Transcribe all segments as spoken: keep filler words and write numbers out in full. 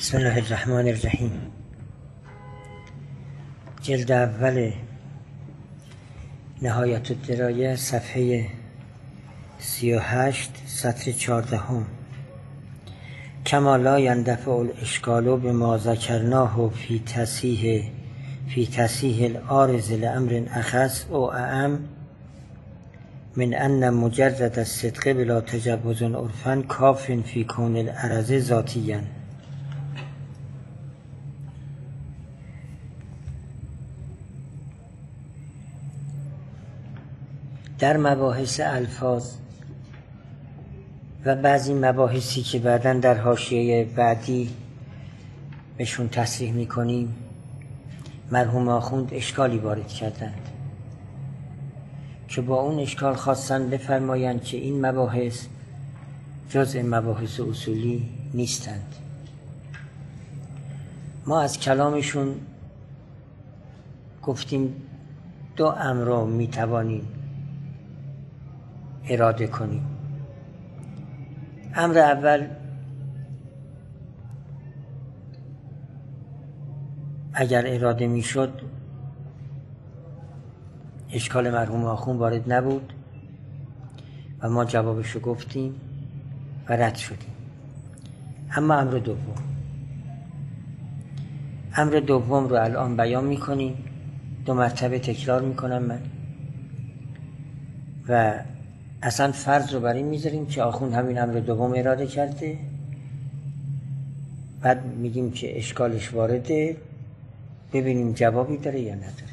بسم الله الرحمن الرحیم. جلد اول نهایت الدرایه صفحه سی و هشت سطر چهاردهم. کما لا یندفع الاشکال بما ذکرناه فی تصحیح فی تصحیح العارض لامر اخص او اعم من ان مجرد الصدق بلا تجوز عرفا کاف فی کون العرض ذاتیا. در مباحث الفاظ و بعضی مباحثی که بعداً در حاشیه بعدی بهشون تصریح میکنیم، مرحوم آخوند اشکالی وارد کردند که با اون اشکال خواستن بفرمایند که این مباحث جزء مباحث اصولی نیستند. ما از کلامشون گفتیم دو امر را میتوانیم اراده کنیم. امر اول، اگر اراده میشد اشکال مرحوم آخوند وارد نبود و ما جوابشو گفتیم و رد شدیم. اما امر دوم امر دوم رو الان بیان میکنیم، دو مرتبه تکرار میکنم من و اصلا فرض رو بر این میذاریم که آخوند همین امر دوم اراده کرده، بعد میگیم که اشکالش وارده، ببینیم جوابی داره یا نداره.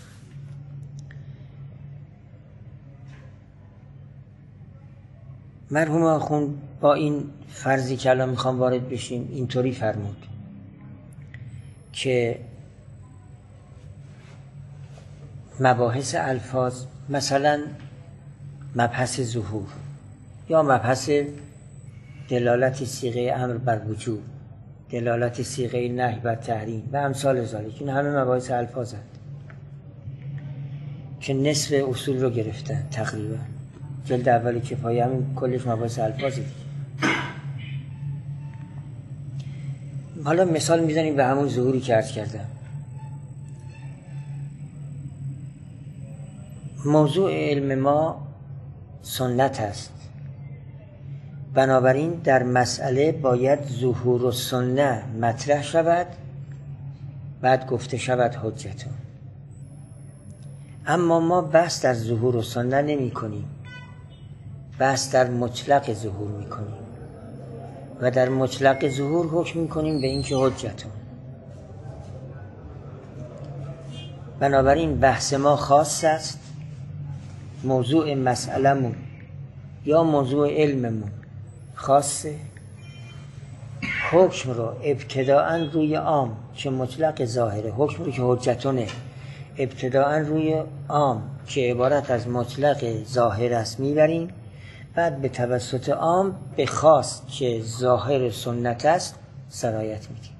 مرحوم آخوند با این فرضی که الان میخوام وارد بشیم اینطوری فرمود که مباحث الفاظ، مثلا مبحث ظهور یا مبحث دلالت صیغه امر بر وجوب، دلالت صیغه نهی بر تحریم و امثال ذالک، این همه مباحث الفاظ هست که نصف اصول رو گرفتن تقریبا. جلد اولی کفایه همین کلش مباحث الفاظه. حالا مثال میزنیم به همون ظهوری که عرض کردم. موضوع علم ما سنت است، بنابراین در مسئله باید ظهور و سنت مطرح شود، بعد گفته شود حجتون. اما ما بحث در ظهور و سنت نمی کنیم، بحث در مطلق ظهور می کنیم و در مطلق ظهور حکم می کنیم به اینکه حجتون. بنابراین بحث ما خاص است، موضوع مسئله‌مون یا موضوع علممون خاصه، حکم رو ابتداءً روی عام که مطلق ظاهره، حکم رو که حجتونه ابتداءً روی عام که عبارت از مطلق ظاهر است میبریم، بعد به توسط عام به خاص که ظاهر سنت است سرایت میدیم.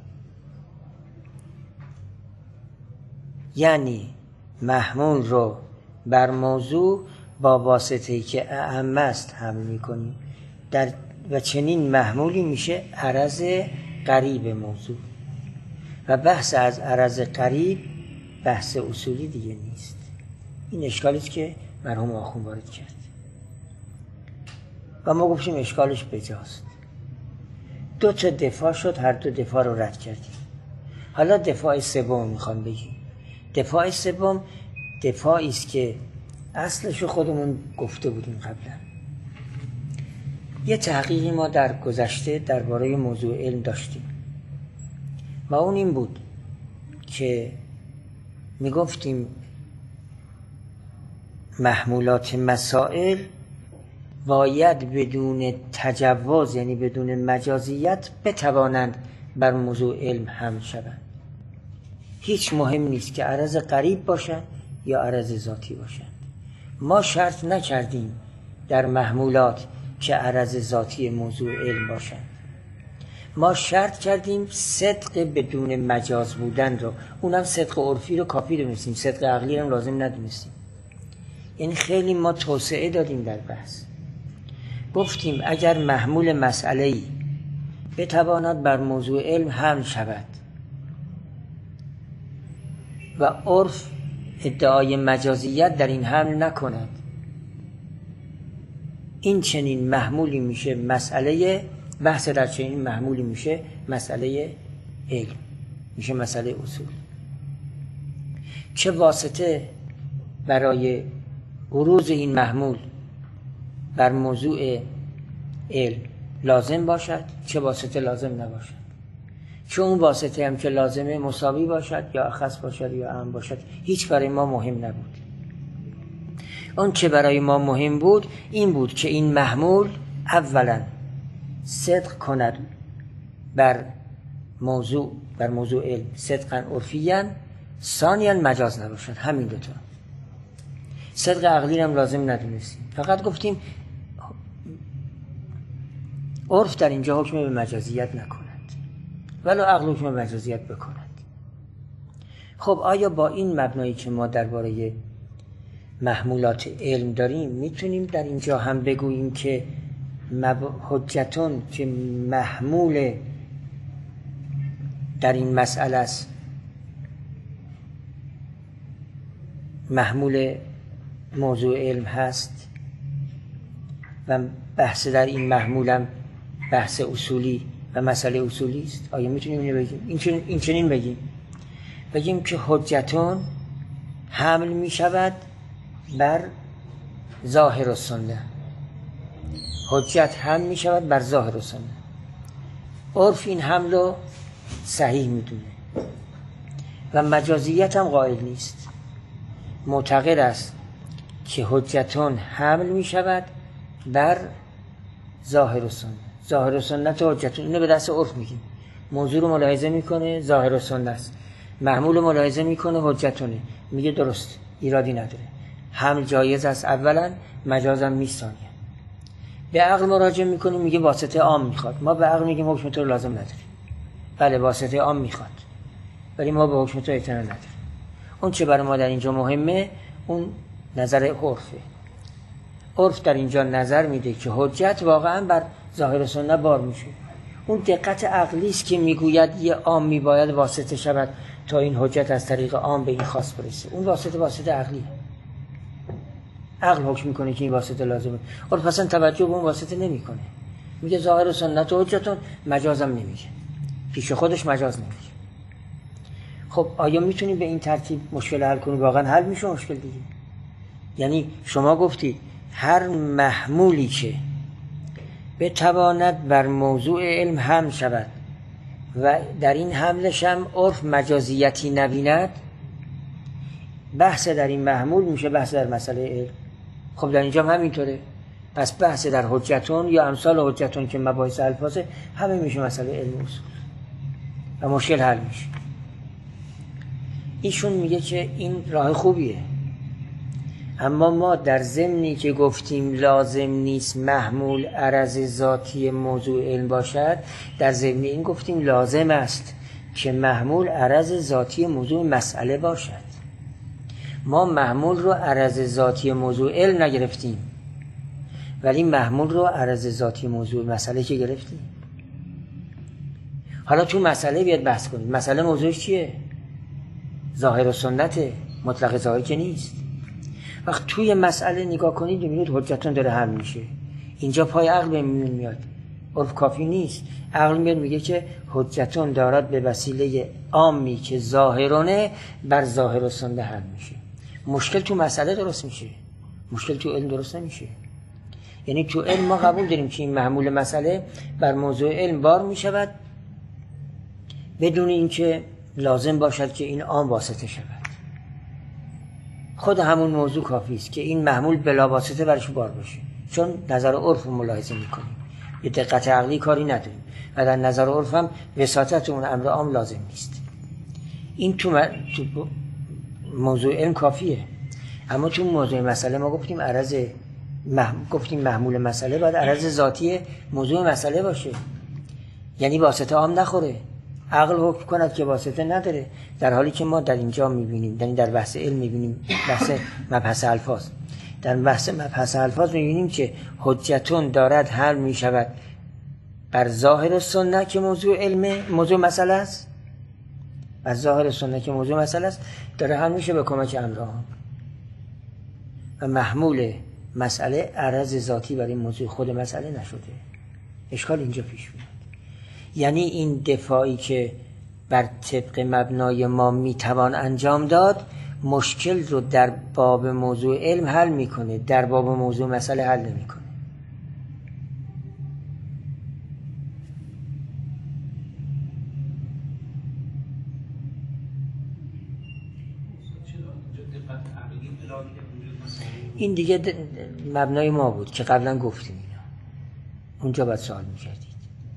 یعنی محمول رو بر موضوع با واسطه‌ای که اعم است حمل میکنیم در و چنین محمولی میشه عرض قریب موضوع و بحث از عرض قریب بحث اصولی دیگه نیست. این اشکالی است که مرحوم آخوند وارد کرد و ما گفتیم اشکالش بجاست. دو تا دفاع شد، هر دو دفاع رو رد کردیم. حالا دفاع سوم میخوام بگیم. دفاع سوم دفاعی است که اصلشو خودمون گفته بودیم قبلا. یه تحقیقی ما در گذشته درباره موضوع علم داشتیم و اون این بود که میگفتیم محمولات مسائل باید بدون تجوز، یعنی بدون مجازیت، بتوانند بر موضوع علم حمل شوند. هیچ مهم نیست که عرض قریب باشند یا عرض ذاتی باشند. ما شرط نکردیم در محمولات که عرض ذاتی موضوع علم باشند. ما شرط کردیم صدق بدون مجاز بودن رو، اونم صدق عرفی رو کافی دونستیم، صدق عقلی رو لازم ندونستیم. یعنی خیلی ما توسعه دادیم در بحث. گفتیم اگر محمول مسئله‌ای بتواند بر موضوع علم حمل شود و عرف ادعای مجازیت در این حمل نکند. این چنین محمولی میشه مسئله بحث در چنین محمولی میشه مسئله علم، میشه مسئله اصول. چه واسطه برای عروض این محمول بر موضوع علم لازم باشد، چه واسطه لازم نباشد. چه اون واسطه هم که لازمه مساوی باشد یا اخص باشد یا اعم باشد، هیچ برای ما مهم نبود. اون چه برای ما مهم بود این بود که این محمول اولا صدق کند بر موضوع بر موضوع علم صدقا عرفیاً، ثانیاً مجاز نباشد. همین دو تا. صدق عقلی هم لازم ندونستیم، فقط گفتیم عرف در اینجا حکم به مجازیت نکند ولو عقل حکم به مجازیت بکند. خب آیا با این مبنایی که ما درباره محمولات علم داریم میتونیم در اینجا هم بگوییم که حجتون که محمول در این مسئله است، محمول موضوع علم هست و بحث در این محمولم بحث اصولی و مسئله اصولی است؟ آیا میتونیم اینو بگیم؟ این چنین, این چنین بگیم بگیم که حجتون حمل میشود بر ظاهر السنه، حجت حمل میشود بر ظاهر السنه. عرف این حمل رو صحیح میدونه و مجازیت هم قائل نیست، معتقد است که حجتون حمل میشود بر ظاهر السنه. ظاهر السنه تو حجتون، اینو به دست عرف میگیم. موضوع رو ملاحظه میکنه عرض السنه است، محمول رو ملاحظه میکنه حجتونه، میگه درست ایرادی نداره، حمل جایز است اولا، مجازم نیست ثانیا. به عقل مراجعه میکنه میگه واسطه عام میخواد. ما به عقل میگیم حکم تو لازم نداره، بله واسطه عام میخواد ولی ما به حکم تو اعتنا نداره. اون چه برای ما در اینجا مهمه اون نظر عرفه. عرف در اینجا نظر میده که حجت واقعا بر ظاهر سنت بار میشه. اون دقت عقلی است که میگوید یه عام میباید واسطه شود تا این حجت از طریق عام به این خاص برسه. اون واسطه واسطه عقلیه. عقل حکم میکنه که این واسطه لازمه، عرف اصلا توجه به اون واسطه نمیکنه، میگه ظاهر سنت و حجتون، مجازم نمیگه، پیش خودش مجاز نمیگه. خب آیا میتونیم به این ترتیب مشکل حل کنیم؟ واقعا حل میشه مشکل دیگه. یعنی شما گفتی هر محمولی که بتواند بر موضوع علم حمل شود و در این حملش هم عرف مجازیتی نبیند، بحث در این محمول میشه بحث در مسئله علم. خب در اینجا هم همینطوره. پس بحث در حجتون یا امثال حجتون که مباحث الفاظه همه میشه مسئله علم اصول و مشکل حل میشه. ایشون میگه که این راه خوبیه، اما ما در ضمنی که گفتیم لازم نیست محمول عرض ذاتی موضوع علم باشد، در ضمن این گفتیم لازم است که محمول عرض ذاتی موضوع مسئله باشد. ما محمول رو عرض ذاتی موضوع علم نگرفتیم ولی محمول رو عرض ذاتی موضوع مسئله که گرفتیم. حالا تو مسئله بیاد بحث کنید. مسئله موضوعش چیه؟ ظاهر و سنته، مطلق ظاهر که نیست. وقت توی مسئله نگاه کنید ببینید حجتون داره حل میشه. اینجا پای عقل به میون میاد، عرف کافی نیست. عقل میاد میگه که حجتون دارد به وسیله عامی که ظاهرانه بر ظاهر و سنت حل میشه. مشکل تو مسئله درست میشه، مشکل تو علم درست نمیشه. یعنی تو علم ما قبول داریم که این محمول مسئله بر موضوع علم بار میشود بدون اینکه لازم باشد که این عام واسطه شود. خود همون موضوع کافی است که این محمول بلا واسطه برش بار باشه، چون نظر عرف رو ملاحظه میکنیم، به دقت عقلی کاری نداریم و در نظر عرف هم وساطت اون امر عام لازم نیست. این تو, م... تو موضوع علم کافیه. اما تو موضوع مسئله ما گفتیم عرض مح... گفتیم محمول مسئله باید عرض ذاتی موضوع مسئله باشه، یعنی واسطه عام نخوره. عقل حکم کند که واسطه نداره، در حالی که ما در اینجا میبینیم، یعنی در بحث علم میبینیم، بحث مبحث الفاظ، در بحث مبحث الفاظ میبینیم که حجتون دارد حل میشود بر ظاهر سنت که موضوع علم موضوع مسئله است، بر ظاهر سنت که موضوع مسئله است داره حل میشه به کمک امران و محمول مسئله عرض ذاتی برای موضوع خود مسئله نشده. اشکال اینجا پیش میاد. یعنی این دفاعی که بر طبق مبنای ما میتوان انجام داد مشکل رو در باب موضوع علم حل میکنه، در باب موضوع مسئله حل نمیکنه. این دیگه مبنای ما بود که قبلا گفتیم اینا. اونجا باید سوال میکردید.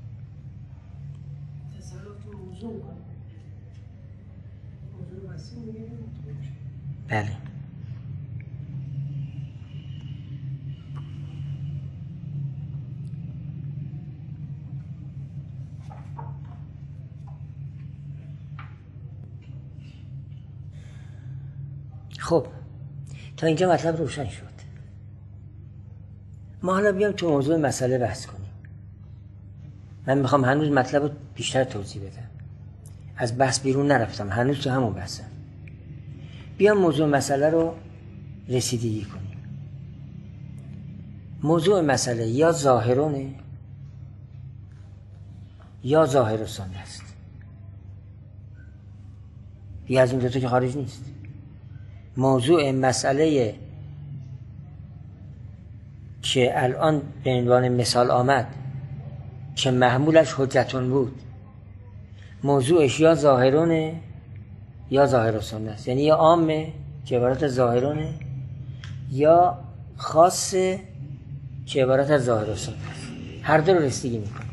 بله. خب تا اینجا مطلب روشن شد. ما حالا بیام تو موضوع مسئله بحث کنیم. من میخوام هنوز مطلب رو بیشتر توضیح بدم. از بحث بیرون نرفتم، هنوز تو همون بحثم. بیام موضوع مسئله رو رسیدگی کنیم. موضوع مسئله یا ظاهرونه یا ظاهر سنت است. یا از این دوتا که خارج نیست. موضوع مسئله که الان به عنوان مثال آمد که محمولش حجتون بود، موضوعش یا ظاهرونه یا ظاهر سنت است. یعنی یا عامه که عبارت از ظاهرونه یا خاصه که عبارت از ظاهر سنت است. هر دو رو رسیدگی میکنه.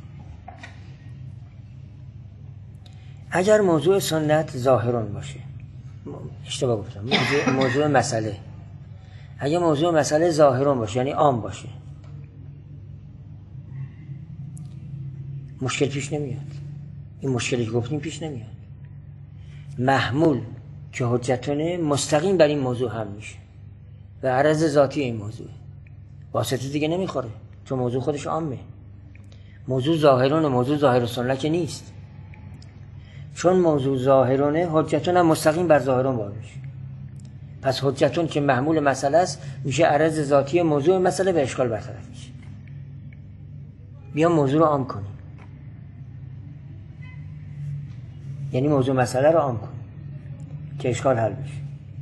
اگر موضوع سنت ظاهرون باشه، اشتباه گفتم، موضوع, موضوع مسئله اگر موضوع مسئله ظاهرون باشه یعنی عام باشه، مشکل پیش نمیاد. این مشکلی که گفتیم پیش نمیاد. محمول که حجتونه مستقیم بر این موضوع هم میشه و عرض ذاتی این موضوع واسطه دیگه نمیخوره، چون موضوع خودش عامه. موضوع ظاهرونه، موضوع ظاهر سنت که نیست. چون موضوع ظاهرونه حجتون هم مستقیم بر ظاهرون وارد میشه. پس حجتون که محمول مسئله است میشه عرض ذاتی موضوع مسئله به اشکال برطرف میشه. بیا موضوع رو عام کنیم، یعنی موضوع مسئله رو عام کنیم که اشکال حل بشه.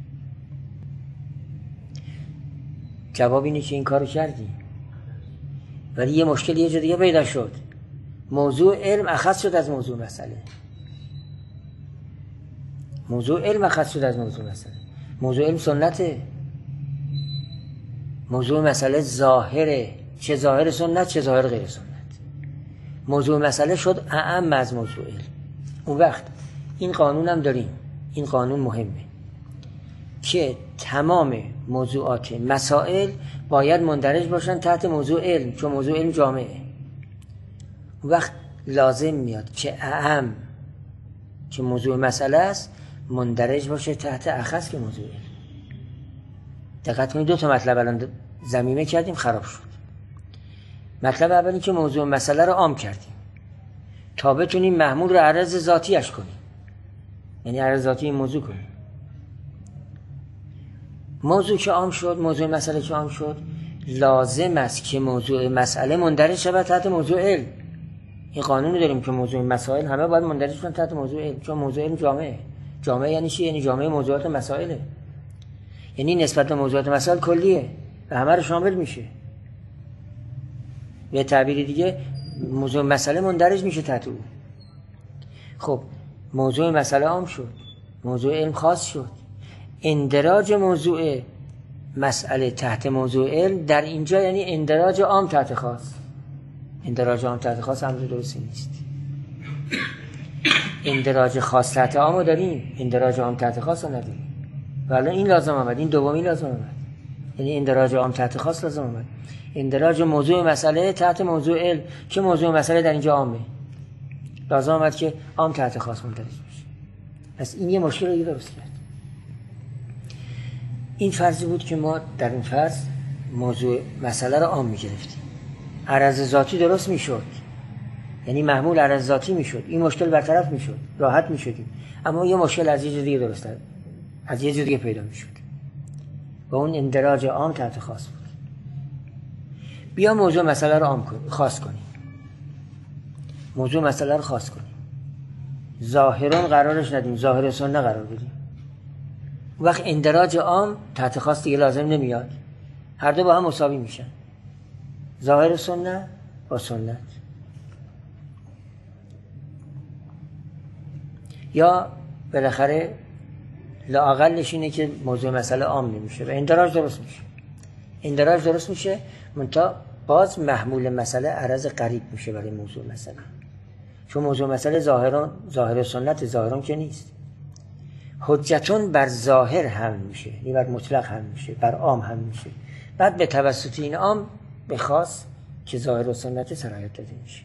جواب اینه که این کارو کردیم، ولی یه مشکل یه جا دیگه پیدا شد. موضوع علم اخذ شد از موضوع مسئله. موضوع علم اخذ شد از موضوع مسئله. موضوع علم سنته، موضوع مسئله ظاهره، چه ظاهر سنت چه ظاهر غیر سنت. موضوع مسئله شد اعم از موضوع علم. اون وقت این قانون هم داریم، این قانون مهمه که تمام موضوعات مسائل باید مندرج باشن تحت موضوع علم، چون موضوع علم جامعه. اون وقت لازم میاد که اعم که موضوع مسئله است مندرج باشه تحت اخص که موضوع علم. دقت کنید، دو تا مطلب الان ضمیمه کردیم خراب شد. مطلب اولی که موضوع مسئله رو عام کردیم تا بتونیم محمول رو عرض ذاتیش کنیم، یعنی عرض ذاتی این موضوع کنیم. موضوع که عام شد، موضوع مسئله که عام شد، لازم است که موضوع مسئله مندرج شود تحت موضوع علم. این قانون رو داریم که موضوع مسائل همه باید مندرج شون تحت موضوع علم، چون موضوع علم جامعه. جامعه یعنی چی؟ یعنی جامعه موضوعات مسائله، یعنی نسبت به موضوعات مسائل کلیه و همه رو شامل میشه. به تعبیر دیگه موضوع مسئله مندرج میشه تحت او. خب موضوع مسئله عام شد، موضوع علم خاص شد. اندراج موضوع مسئله تحت موضوع علم در اینجا یعنی اندراج عام تحت خاص. اندراج عام تحت خاص امر درستی نیست. اندراج خاص تحت عام رو داریم، اندراج عام تحت خاص رو نداریم. ولی این لازم آمد، این دومی لازم آمد، یعنی اندراج عام تحت خاص لازم آمد. اندراج موضوع مسئله تحت موضوع علم که موضوع مسئله در اینجا عامه، لازم آمد که عام تحت خاص مندرج بشه. پس این یه مشکل رو درست کرد. این فرضی بود که ما در این فرض موضوع مسئله رو عام می‌گرفتیم، عرض ذاتی درست میشد، یعنی محمول عرض ذاتی میشد، این مشکل برطرف میشد، راحت میشدیم. اما یه مشکل از یه جور دیگه درست از یه جور دیگه پیدا میشد و اون اندراج عام تحت خاص بود. بیا موضوع مسئله رو عام کنیم، خاص کنیم. موضوع مسئله رو خاص کنیم. ظاهران قرارش ندیم، ظاهر سنت قرار بدیم. وقت اندراج عام تحت خاص دیگه لازم نمیاد، هر دو با هم مساوی میشن، ظاهر سنت با سنت. یا بالاخره لااقلش اینه که موضوع مسئله عام نمیشه و اندراج درست میشه. اندراج درست میشه منتها باز محمول مسئله عرض قریب میشه برای موضوع مسئله، چون موضوع مسئله ظاهران ظاهر سنت ظاهران که نیست. حجتون بر ظاهر هم میشه، یعنی بر مطلق هم میشه، بر عام هم میشه. بعد به توسط این عام به خاص که ظاهر و سنت سرایت داده میشه.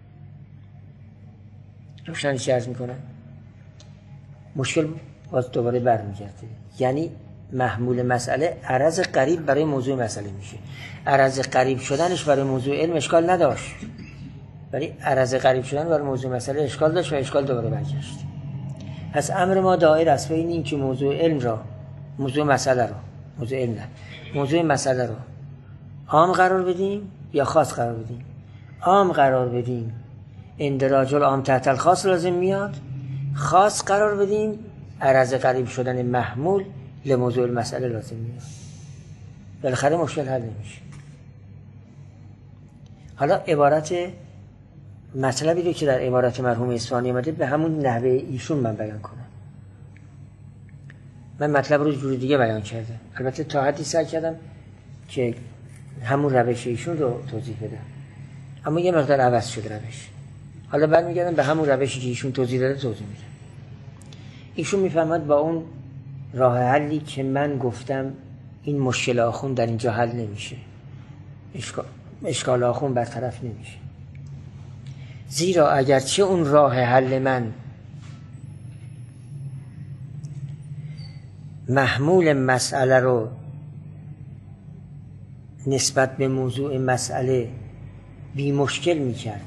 روشنی چی عرض میکنم؟ مشکل باز دوباره برمیگرده، یعنی محمول مسئله عرض قریب برای موضوع مسئله میشه. عرض قریب شدنش برای موضوع علم اشکال نداشت، ولی عرض قریب شدن برای موضوع مسئله اشکال داشت و اشکال دوباره برگشت. پس امر ما دایر است بین این که موضوع علم را، موضوع مسئله را، موضوع علم نه، موضوع مسئله را عام قرار بدیم یا خاص قرار بدیم. عام قرار بدیم اندراج العام تحت الخاص لازم میاد، خاص قرار بدیم عرض قریب شدن محمول لموضوع المسئله لازم میاد. بالاخره مشکل حل نمیشه. حالا عبارت مطلبی رو که در عبارت مرحوم اصفهانی اومده به همون نحوه ایشون من بیان کنم. من مطلب رو جور دیگه بیان کردم، البته تا حدی سعی کردم که همون روش ایشون رو توضیح بدم، اما یه مقدار عوض شد روش. حالا برمیگردم به همون روشی که ایشون توضیح داده توضیح میدم. ایشون میفهمد با اون راه حلی که من گفتم این مشکل آخون در اینجا حل نمیشه، اشکال, اشکال آخون برطرف نمیشه. زیرا اگرچه اون راه حل من محمول مسئله رو نسبت به موضوع مسئله بی مشکل میکرد،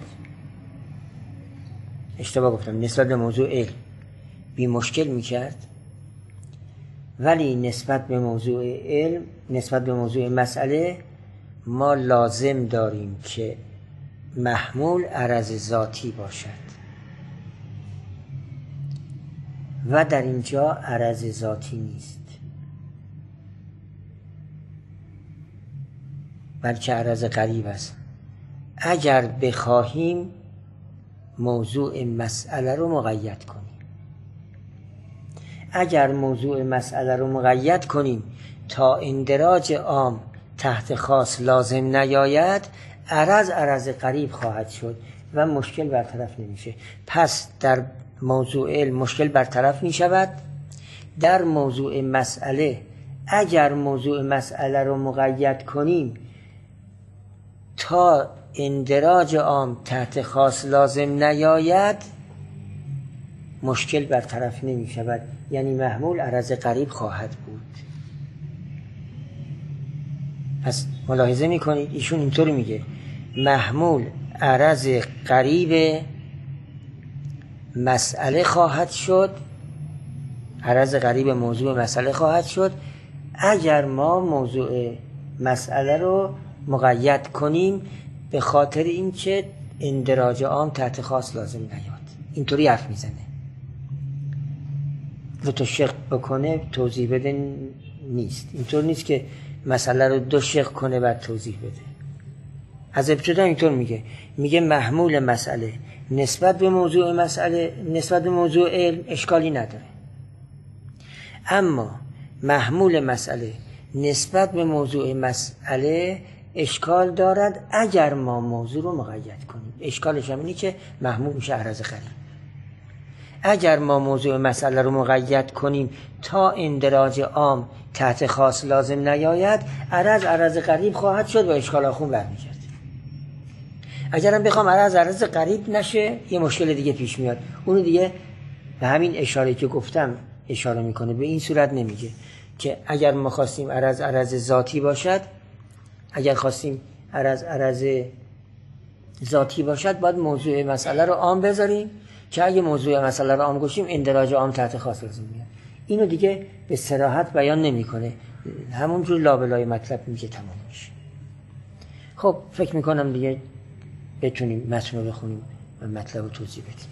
اشتباه گفتم، نسبت به موضوع علم بی مشکل میکرد، ولی نسبت به موضوع علم، نسبت به موضوع مسئله ما لازم داریم که محمول عرض ذاتی باشد و در اینجا عرض ذاتی نیست، بلکه عرض قریب است. اگر بخواهیم موضوع مسئله رو مقید کنیم، اگر موضوع مسئله رو مقید کنیم تا اندراج عام تحت خاص لازم نیاید، عرض عرض قریب خواهد شد و مشکل برطرف نمیشه. پس در موضوع علم مشکل برطرف می شود. در موضوع مسئله اگر موضوع مسئله رو مقید کنیم تا اندراج عام تحت خاص لازم نیاید، مشکل برطرف نمی شود، یعنی محمول عرض قریب خواهد بود. پس ملاحظه می کنید ایشون اینطوری میگه محمول عرض قریب مسئله خواهد شد، عرض قریب موضوع مسئله خواهد شد اگر ما موضوع مسئله رو مقید کنیم به خاطر اینکه اندراج عام تحت خاص لازم نیاد. اینطوری حرف میزنه، دو تا شق بکنه توضیح بده نیست. اینطور نیست که مسئله رو دو شق کنه بعد توضیح بده. از ابتدا اینطور میگه، میگه محمول مسئله نسبت به موضوع مسئله، نسبت به موضوع علم اشکالی نداره، اما محمول مسئله نسبت به موضوع مسئله اشکال دارد اگر ما موضوع رو مقید کنیم. اشکالش هم اینه که محمول میشه عرض قریب. اگر ما موضوع مسئله رو مقید کنیم تا اندراج عام تحت خاص لازم نیاید، عرض عرض قریب خواهد شد و اشکال آخون برمیگرده. اگر هم بخوام عرض عرض قریب نشه یه مشکل دیگه پیش میاد، اونو دیگه به همین اشاره که گفتم اشاره میکنه. به این صورت نمیگه که اگر ما خواستیم عرض عرض ذاتی باشد، اگر خواستیم عرض عرض ذاتی باشد باید موضوع مسئله رو عام بذاریم که اگه موضوع مسئله رو عام گوشیم اندراج عام تحت خاص لازم میاد. اینو دیگه به صراحت بیان نمیکنه، همونجور لابلای مطلب میگه تمام میشه. خب فکر میکنم دیگه بتونیم متن رو بخونیم و مطلب رو توضیح بدیم.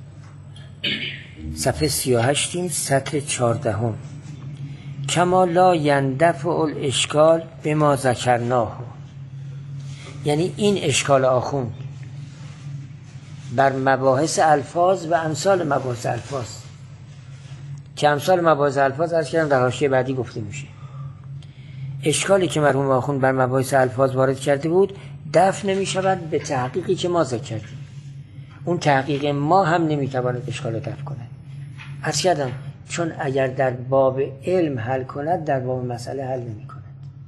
صفحه سی و هشتیم سطر چهاردهم. کما لا یندفع الاشکال به ما ذکرناه، یعنی این اشکال آخوند بر مباحث الفاظ و امثال مباحث الفاظ که امثال مباحث الفاظ از کردم در حاشیه بعدی گفته میشه. اشکالی که مرحوم آخوند بر مباحث الفاظ وارد کرده بود دفع نمی شود به تحقیقی که ما ذکر کردیم. اون تحقیق ما هم نمیتواند اشکال رو دفع کند. عرض کردم چون اگر در باب علم حل کند در باب مسئله حل نمی کند.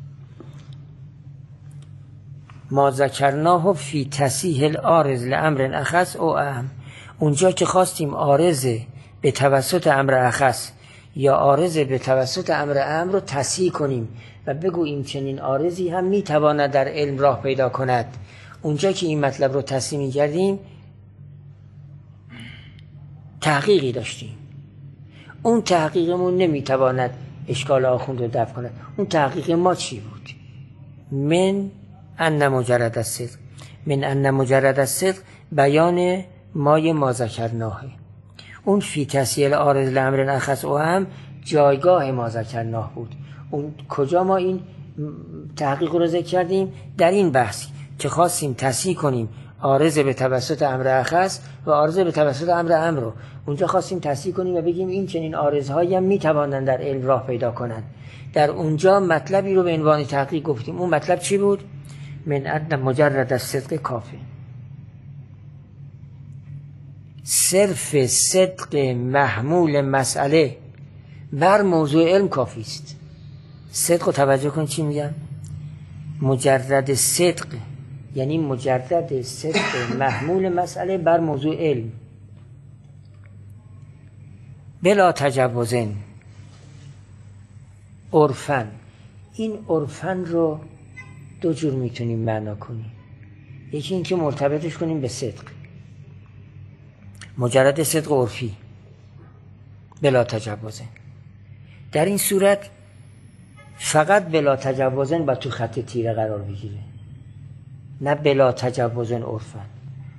ما ذکرناه فی تصحیح العارض لامر اخص او اهم، اونجا که خواستیم عارض به توسط امر اخص یا عارض به توسط امر اهم رو تصحیح کنیم و بگوییم چنین عارضی هم میتواند در علم راه پیدا کند، اونجا که این مطلب رو تصحیح می‌کردیم تحقیقی داشتیم. اون تحقیقمون نمیتواند اشکال آخوند رو دفع کند. اون تحقیق ما چی بود؟ من ان مجرد الصدق، من ان مجرد الصدق بیان مای ما ذکرناه. اون فی تصحیح العارض لامر اخص او هم جایگاه ما ذکرناه بود. اون کجا ما این تحقیق رو ذکر کردیم؟ در این بحث که خواستیم تصحیح کنیم عارض به توسط امر اخص و عارض به توسط امر اهم رو، اونجا خواستیم تصحیح کنیم و بگیم این چنین عارضهایی هم میتوانند در علم راه پیدا کنند. در اونجا مطلبی رو به عنوان تحقیق گفتیم. اون مطلب چی بود؟ من ان مجرد الصدق کافی، صرف صدق محمول مسئله بر موضوع علم کافی است. صدق رو توجه کن چی میگم؟ مجرد صدق یعنی مجرد صدق محمول مسئله بر موضوع علم بلا تجوزن عرفن. این عرفن رو دو جور میتونیم معنا کنیم. یکی این که مرتبطش کنیم به صدق، مجرد صدق عرفی بلا تجوزن. در این صورت فقط بلا تجوزن با تو خط تیره قرار بگیره، نه بلا تجوزن عرفن.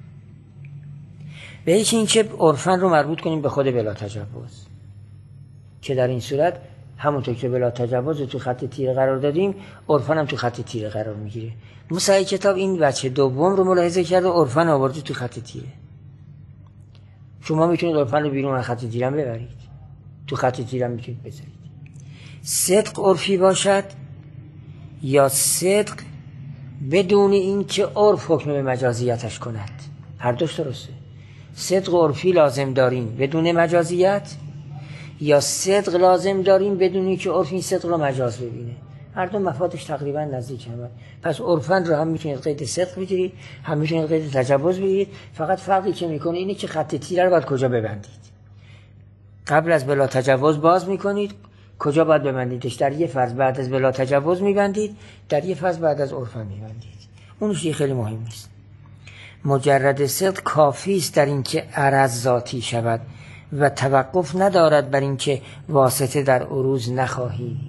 به یکی این که عرفن رو مربوط کنیم به خود بلا تجوز، که در این صورت همونطور که بلا تجوز تو خط تیره قرار دادیم عرفن هم تو خط تیره قرار میگیره. موسعی کتاب این بچه دوم رو ملاحظه کرده، عرفن آورده تو خط تیره. شما میتونید عرفن رو بیرون از خط تیره ببرید، تو خط تیره میتونید بذارید. صدق عرفی باشد یا صدق بدون این که عرف حکم به مجازیتش کند، هر دوش درسته. صدق عرفی لازم داریم بدون مجازیت، یا صدق لازم داریم بدون این که عرف این صدق رو مجاز ببینه. هر دو مفادش تقریبا نزدیک هم. پس عرفن رو هم میتونید قید صدق بگیرید، هم میتونید قید تجوز بگیرید. فقط فرقی که میکنه اینه که خط تیره رو باید کجا ببندید. قبل از بلا تجوز باز میکنید، کجا باید ببندیدش؟ در یه فرض بعد از بلا تجوز میبندید، در یه فرض بعد از عرفن میبندید. اونش دیگه خیلی مهم نیست. مجرد صدق کافی است در اینکه عرض ذاتی شود و توقف ندارد بر اینکه واسطه در عروض نخواهی.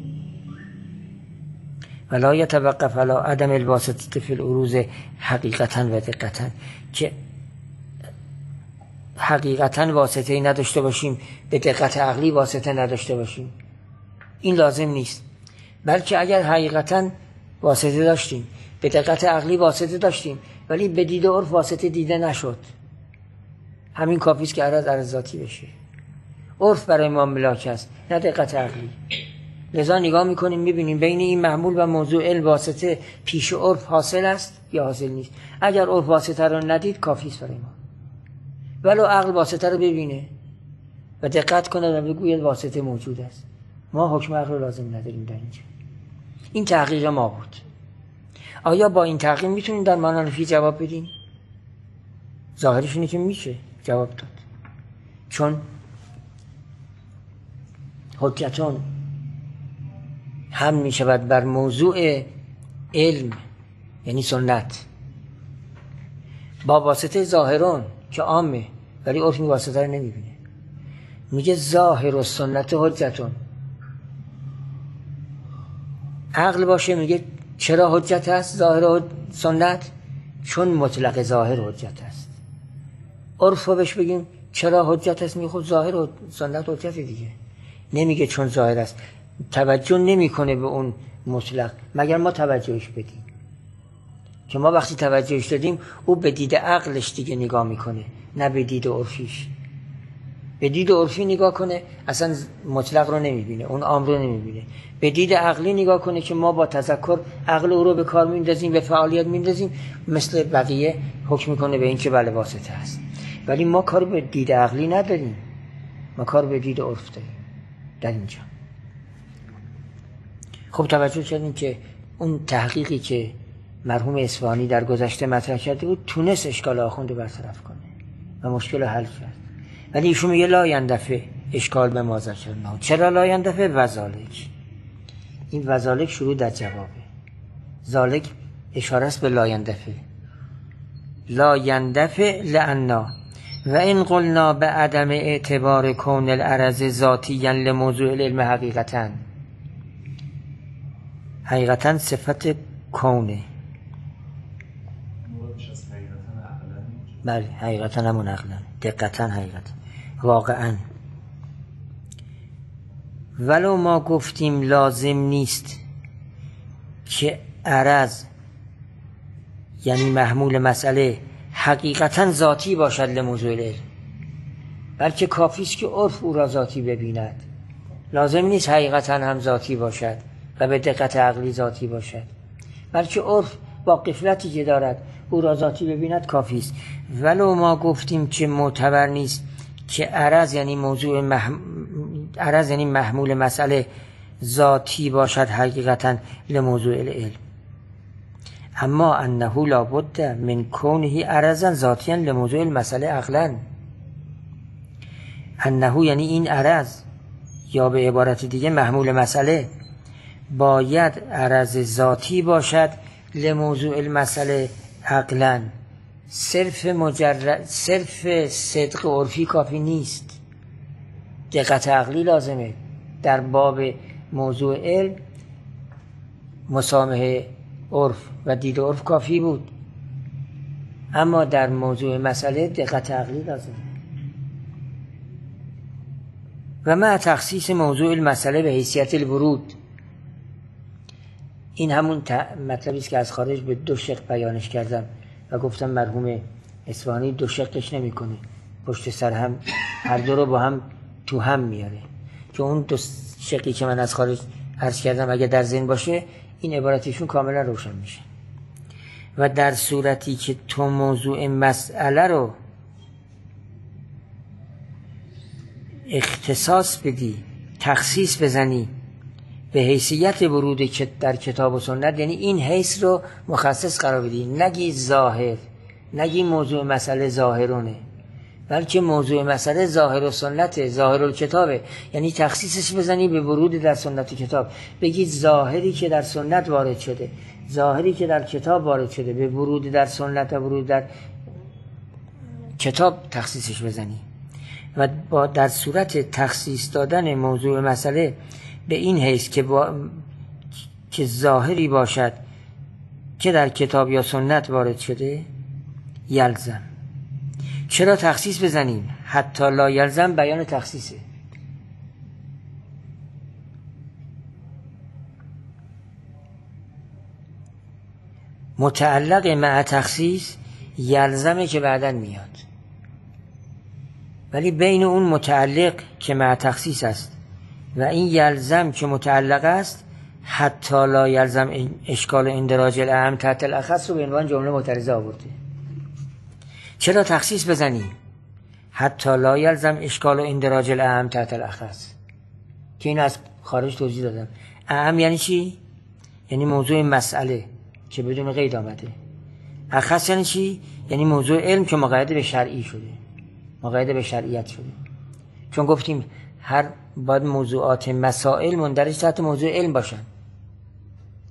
ولا یتوقف علی عدم الواسطه فی العروض حقیقتا و دقیقتا، که حقیقتا واسطه نداشته باشیم، به دقت عقلی واسطه نداشته باشیم، این لازم نیست. بلکه اگر حقیقتا واسطه داشتیم، به دقت عقلی واسطه داشتیم، ولی به دید عرف واسطه دیده نشد، همین کافی است که عرض عرض ذاتی بشه. عرف برای ما ملاک است، نه دقت عقلی. لذا نگاه میکنیم میبینیم بین این محمول و موضوع علم واسطه پیش عرف حاصل است یا حاصل نیست. اگر عرف واسطه رو ندید کافی است برای ما، ولو عقل واسطه رو ببینه و دقت کنه و بگوید واسطه موجود است. ما حکم عقل رو لازم نداریم در اینجا. این تحقیق ما بود. آیا با این تحقیق میتونیم در معنی نفی جواب بدیم؟ ظاهرش اینه که میشه جواب داد، چون حجتون هم میشود بر موضوع علم یعنی سنت با واسطه ظاهرون که عامه، ولی عرف این واسطه رو نمیبینه. میگه ظاهر و سنت حجتون. عقل باشه میگه چرا حجت هست ظاهر و سنت؟ چون مطلق ظاهر حجت هست. عرف رو بهش بگیم چرا حجت هست؟ میگه خود ظاهر و سنت حجت دیگه. نمیگه چون ظاهر است. توجه نمیکنه به اون مطلق مگر ما توجهش بدیم. که ما وقتی توجهش دادیم او به دید عقلش دیگه نگاه میکنه، نه به دید عرفیش. به دید عرفی نگاه کنه اصلا مطلق رو نمیبینه، اون عام رو نمیبینه. به دید عقلی نگاه کنه که ما با تذکر عقل او رو به کار میندازیم، به فعالیت میندازیم، مثل بقیه حکم میکنه به این که بله واسطه هست. ولی ما کار به دید عقلی نداریم، ما کار به دید عرف داریم در اینجا. خب توجه کردیم که اون تحقیقی که مرحوم اصفهانی در گذشته مطرح کرده بود تونست اشکال آخوند رو برطرف کنه و مشکل رو حل کرد. ولی ایشون میگه لا یندفع اشکال به ما ذکرنا. چرا لا یندفع؟ وذالک. این وذالک شروع در جوابه. ذالک اشاره است به لا یندفع. لا یندفع لعنا و این قلنا به عدم اعتبار کون العرض ذاتیا لموضوع العلم حقیقتا. حقیقتا صفت کونه. بله حقیقتا همون عقلا، دقیقتا حقیقتا، واقعا. ولو ما گفتیم لازم نیست که عرض یعنی محمول مسئله حقیقتا ذاتی باشد لموضوع العلم، بلکه کافی است که عرف او را ذاتی ببیند. لازم نیست حقیقتا هم ذاتی باشد و به دقت عقلی ذاتی باشد، بلکه عرف با غفلتی که دارد او را ذاتی ببیند کافی است. ولو ما گفتیم که معتبر نیست که عرض یعنی موضوع مح... عرض یعنی محمول مسئله ذاتی باشد حقیقتا لموضوع العلم، اما انه لابد من کونه عرضا ذاتیا لموضوع المسئله عقلا. انه یعنی این عرض، یا به عبارت دیگه محمول مسئله، باید عرض ذاتی باشد لموضوع المسئله عقلا. صرف مجرد صرف صدق عرفی کافی نیست، دقت عقلی لازمه. در باب موضوع علم مسامحه عرف و دید عرف کافی بود، اما در موضوع مسئله دقت عقلی لازمه. و مع تخصیص موضوع المسئله به حیثیت الورود، این همون مطلبی است که از خارج به دو شق بیانش کردم و گفتم مرحوم اصفهانی دو شقش نمی کنه، پشت سر هم هر دو رو با هم تو هم میاره. چون اون دو شقی که من از خارج عرض کردم اگه در ذهن باشه این عبارتشون کاملا روشن میشه. و در صورتی که تو موضوع مسئله رو اختصاص بدی، تخصیص بزنی به حیثیت ورود در کتاب و سنت، یعنی این حیث رو مخصص قرار بدی، نگی ظاهر، نگی موضوع مسئله ظاهرونه، بلکه موضوع مسئله ظاهر و سنت، ظاهر و کتابه، یعنی تخصیصش بزنی به ورود در سنت کتاب. بگی ظاهری که در سنت وارد شده، ظاهری که در کتاب وارد شده، به ورود در سنت و ورود در کتاب تخصیصش بزنی. و با در صورت تخصیص دادن موضوع مسئله به این حیث که با که ظاهری باشد که در کتاب یا سنت وارد شده، یلزم. چرا تخصیص بزنیم؟ حتی لا یلزم بیان تخصیصه. متعلق مع تخصیص یلزمه که بعدن میاد، ولی بین اون متعلق که مع تخصیص است و این یلزم که متعلق است، حتی لا یلزم اشکال اندراج الاهم تحت الاخص رو به عنوان جمله معترضه آورده. چرا تخصیص بزنی؟ حتی لا یلزم اشکال اندراج الاهم تحت الاخص، که این از خارج توضیح دادم. اهم یعنی چی؟ یعنی موضوع مسئله که بدون قید آمده. اخص یعنی چی؟ یعنی موضوع علم که مقید به شرعی شده، مقید به شرعیت شده. چون گفتیم هر باید موضوعات مسائل مندرج تحت موضوع علم باشن.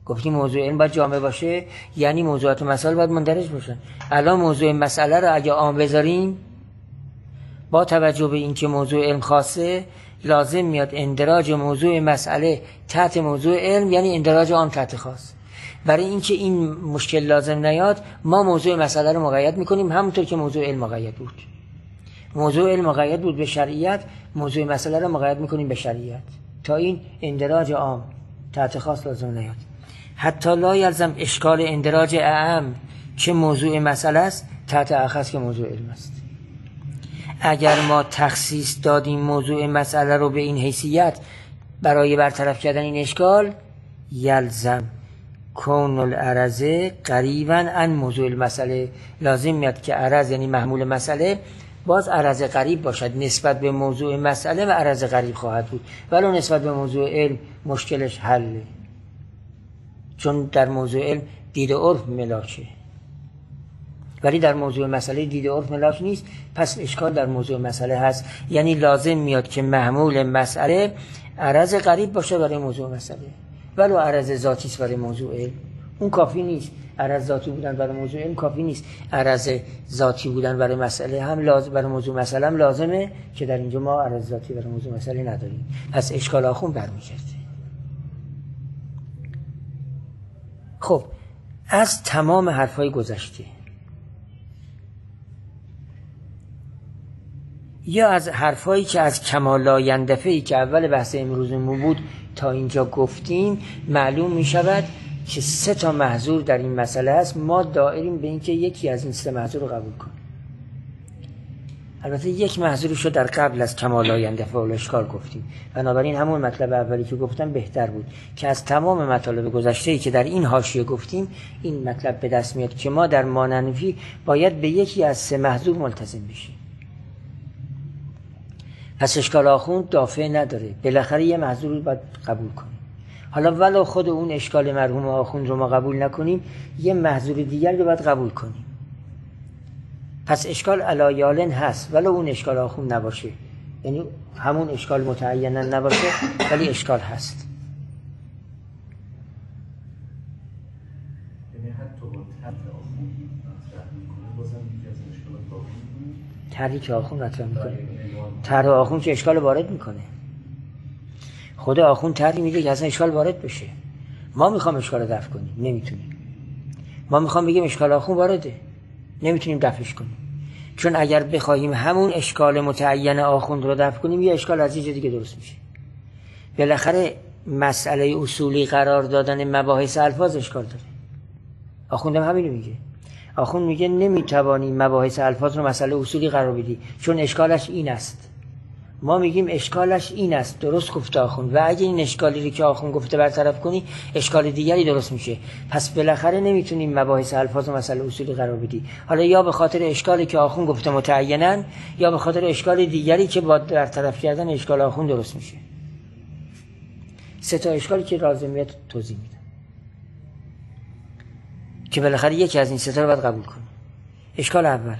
گفتیم موضوع علم باید جامع باشه، یعنی موضوعات و مسائل باید مندرج باشن. الان موضوع مسئله رو اگه عام بذاریم، با توجه به اینکه موضوع علم خاصه، لازم میاد اندراج موضوع مسئله تحت موضوع علم، یعنی اندراج عام تحت خاص. برای اینکه این مشکل لازم نیاد، ما موضوع مسئله رو مقید میکنیم همونطور که موضوع علم مقید بود. موضوع علم مقید بود به شریعت، موضوع مسئله رو مقید میکنیم به شریعت تا این اندراج عام تحت خاص لازم نیاد. حتی لا یلزم اشکال اندراج اعم که موضوع مسئله است تحت اخص که موضوع علم است. اگر ما تخصیص دادیم موضوع مسئله رو به این حیثیت برای برطرف کردن این اشکال، یلزم کون العرضه قریبا عن موضوع المسئله، لازم میاد که عرض یعنی محمول مسئله باز عرض قریب باشد نسبت به موضوع مسئله و عرض قریب خواهد بود، ولو نسبت به موضوع علم مشکلش حله، چون در موضوع علم دید عرف ملاکه، ولی در موضوع مسئله دید عرف ملاک نیست. پس اشکال در موضوع مسئله هست، یعنی لازم میاد که محمول مسئله عرض قریب باشه برای موضوع مسئله، ولو عرض ذاتی است برای موضوع علم. اون کافی نیست، عرض ذاتی بودن برای موضوع علم کافی نیست، عرض ذاتی بودن برای مسئله هم لازم، برای موضوع مسئله هم لازمه که در اینجا ما عرض ذاتی برای موضوع مسئله نداریم. پس اشکال آخون برمیگرده. خب از تمام حرفای گذشته یا از حرفایی که از کمال لاینده که اول بحث امروزمون بود تا اینجا گفتیم، معلوم می شود که سه تا محظور در این مسئله است. ما دائریم به این که یکی از این سه محظور رو قبول کنیم. البته یک محظورش رو در قبل از کمال لاینده و الاشکال گفتیم، بنابراین همون مطلب اولی که گفتم بهتر بود که از تمام مطالب گذشته‌ای که در این حاشیه گفتیم این مطلب به دست میاد که ما در ماننفی باید به یکی از سه محظور ملتزم بشیم. پس اشکال آخوند دافع نداره، بالاخره یه محظور رو باید قبول کنیم. حالا ولو خود اون اشکال مرحوم آخوند رو ما قبول نکنیم، یه محظور دیگر رو باید قبول کنیم. پس اشکال علایالن هست ولو اون اشکال آخوند نباشه، یعنی همون اشکال متعینا نباشه ولی اشکال هست. یعنی حتی با طرح آخوند مطرح میکنه بازم یکی از اشکالات باقی طرحی که آخوند مطرح میکنه، طرح آخوند که اشکال وارد میکنه. خود آخوند طرحی میده که اصلا اشکال وارد بشه. ما میخوام اشکال دفع کنیم نمیتونیم. ما میخوام بگیم اشکال آخوند وارده، نمیتونیم دفعش کنیم. چون اگر بخوایم همون اشکال متعین آخوند رو دفع کنیم یه اشکال از یه دیگه درست میشه. بالاخره مسئله اصولی قرار دادن مباحث الفاظ اشکال داره. آخوند هم همینو میگه. آخوند میگه نمیتوانی مباحث الفاظ رو مسئله اصولی قرار بدی چون اشکالش این است. ما میگیم اشکالش این است، درست گفته آخوند، و اگه این اشکالی رو که آخوند گفته برطرف کنی اشکال دیگری درست میشه. پس بالاخره نمیتونیم مباحث الفاظ و مسئله اصولی قرار بدی، حالا یا به خاطر اشکالی که آخوند گفته متعینن یا به خاطر اشکال دیگری که با برطرف کردن اشکال آخوند درست میشه. سه تا اشکالی که لازمیت توضیح میدم که بالاخره یکی از این سه تا رو باید قبول کنیم. اشکال اول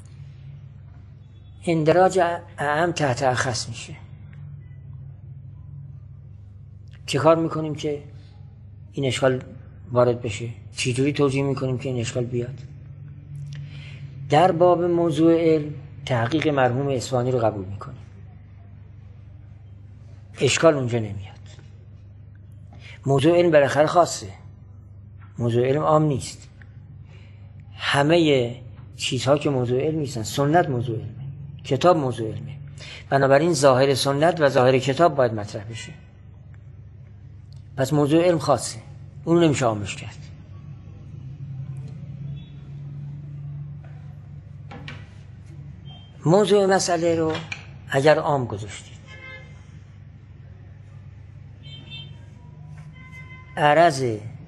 اندراج اعم تحت اخص میشه. چه کار میکنیم که این اشکال وارد بشه؟ چجوری توجیه میکنیم که این اشکال بیاد؟ در باب موضوع علم تحقیق مرحوم اصفهانی رو قبول میکنیم، اشکال اونجا نمیاد. موضوع علم بالاخره خاصه، موضوع علم عام نیست. همه چیزها که موضوع علم نیستن، سنت موضوع علمه، کتاب موضوع علمه، بنابراین ظاهر سنت و ظاهر کتاب باید مطرح بشه. پس موضوع علم خاصه، اونو نمیشه عامش کرد. موضوع مسئله رو اگر عام گذاشتید، عرض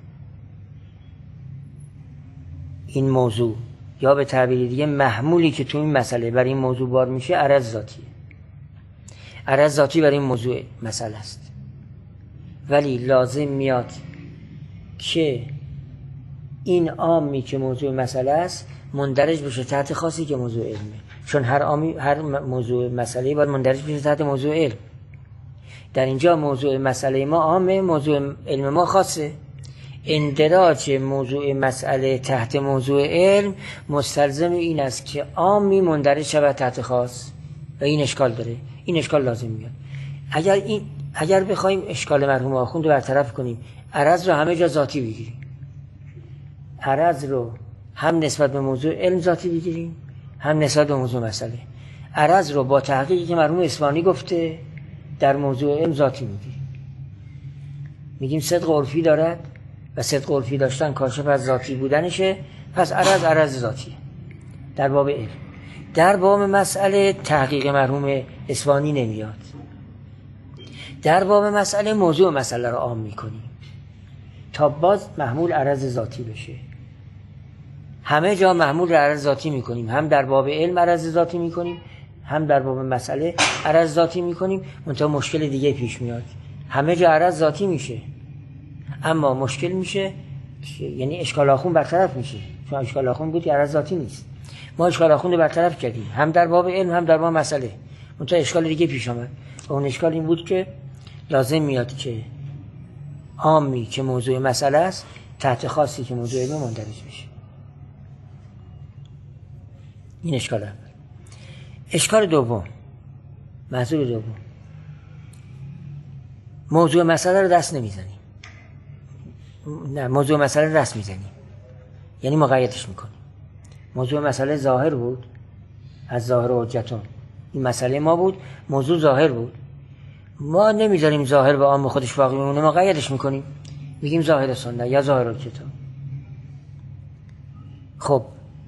این موضوع یا به تعبیر دیگه محمولی که تو این مسئله برای این موضوع بار میشه عرض ذاتیه. عرض ذاتی برای این موضوع مسئله است، ولی لازم میاد که این عامی که موضوع مسئله است مندرج بشه تحت خاصی که موضوع علمه، چون هر عامی هر موضوع مسئله باید مندرج بشه تحت موضوع علم. در اینجا موضوع مسئله ما عامه، موضوع علم ما خاصه. اندراج موضوع مسئله تحت موضوع علم مستلزم این است که عامی مندرج شود تحت خاص و این اشکال داره. این اشکال لازم میاد. اگر این اگر بخوایم اشکال مرحوم آخوند رو برطرف کنیم، عرض رو همه جا ذاتی بگیریم، عرض رو هم نسبت به موضوع علم ذاتی بگیریم هم نسبت به موضوع مسئله، عرض رو با تحقیقی که مرحوم اصفهانی گفته در موضوع علم ذاتی میگیریم. میگیم صدق عرفی دارد و صدق عرفی داشتن کاشف از ذاتی بودنشه، پس عرض عرض ذاتیه در باب علم. در باب مسئله تحقیق مرحوم اصفهانی نمیاد. در باب مسئله موضوع مسئله رو عام میکنیم تا باز محمول عرض ذاتی بشه. همه جا محمول عرض ذاتی میکنیم، هم در باب علم عرض ذاتی میکنیم هم در باب مسئله عرض ذاتی میکنیم. منتها مشکل دیگه پیش میاد، همه جا عرض ذاتی میشه اما مشکل میشه، یعنی اشکال آخوند برطرف میشه، چون اشکال آخوند بود عرض ذاتی نیست. ما اشکال آخوند رو برطرف کردیم هم در باب علم هم در باب مسئله. منتها اشکال دیگه پیش آمد و اون اشکال این بود که لازم میاد که عامی که موضوع مسئله است تحت خاصی که موضوع علم مندرج بشه. این اشکال اول. اشکال دوم، محصول دوم، موضوع مسئله رو دست نمیزنیم. نه، موضوع مسئله رو دست میزنیم، یعنی مقیدش میکنیم. موضوع مسئله ظاهر بود، از ظاهر و حجتون این مسئله ما بود، موضوع ظاهر بود، ما نمیذاریم ظاهر به عام خودش باقی بمونه، مقیدش میکنیم، میگیم ظاهر سنت یا ظاهر کتاب. خب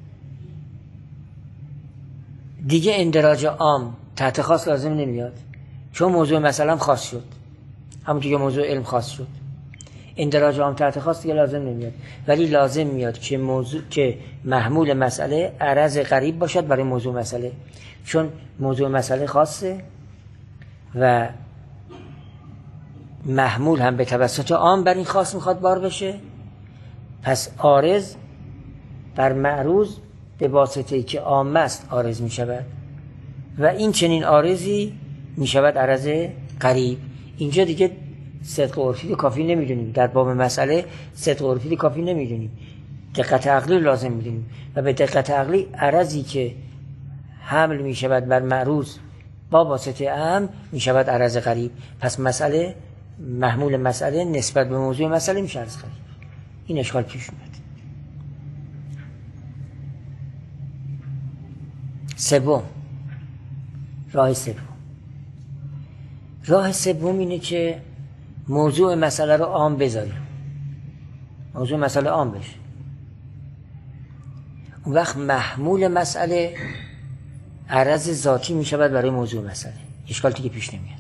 دیگه اندراج عام تحت خاص لازم نمیاد، چون موضوع مسئله خاص شد، همونطور که موضوع علم خاص شد. اندراج عام تحت خاص دیگه لازم نمیاد، ولی لازم میاد که موضوع که محمول مسئله عرض قریب باشد برای موضوع مسئله، چون موضوع مسئله خاصه و محمول هم به توسط عام بر این خاص میخواد بار بشه. پس عارض بر معروض به واسطه‌ای که عام است عارض میشود و این چنین عارضی میشود عرض قریب. اینجا دیگه صدق عرفی کافی نمیدونیم، در باب مسئله صدق عرفی کافی نمیدونیم، دقت عقلی لازم میدونیم و به دقت عقلی عرضی که حمل میشود بر معروض با واسطه عام میشود عرض قریب. پس مسئله محمول مسئله نسبت به موضوع مسئله میشه عرض قریب. این اشکال پیش میاد. سوم، راه سوم راه سوم اینه که موضوع مسئله رو عام بذاریم، موضوع مسئله عام بشه، اون وقت محمول مسئله عرض ذاتی می شود برای موضوع مسئله، اشکال دیگه پیش نمیاد.